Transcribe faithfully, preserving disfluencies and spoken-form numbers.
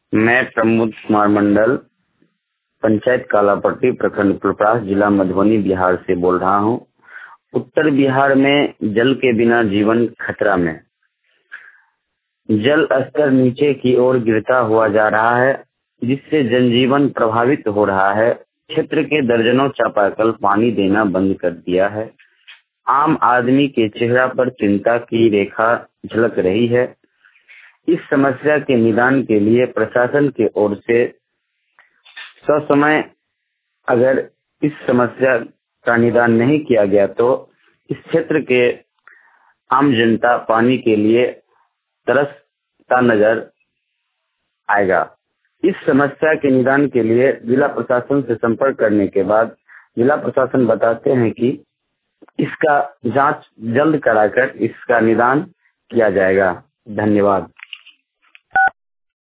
मैं प्रमोद कुमार मंडल, पंचायत कालापट्टी, प्रखंड प्रकाश, जिला मधुबनी, बिहार से बोल रहा हूँ। उत्तर बिहार में जल के बिना जीवन खतरा में। जल स्तर नीचे की ओर गिरता हुआ जा रहा है, जिससे जनजीवन प्रभावित हो रहा है। क्षेत्र के दर्जनों चापाकल पानी देना बंद कर दिया है। आम आदमी के चेहरा पर चिंता की रेखा झलक रही है। इस समस्या के निदान के लिए प्रशासन की ओर से ससमय अगर इस समस्या का निदान नहीं किया गया तो इस क्षेत्र के आम जनता पानी के लिए तरसता नजर आएगा। इस समस्या के निदान के लिए जिला प्रशासन से संपर्क करने के बाद जिला प्रशासन बताते हैं कि इसका जांच जल्द कराकर इसका निदान किया जाएगा। धन्यवाद।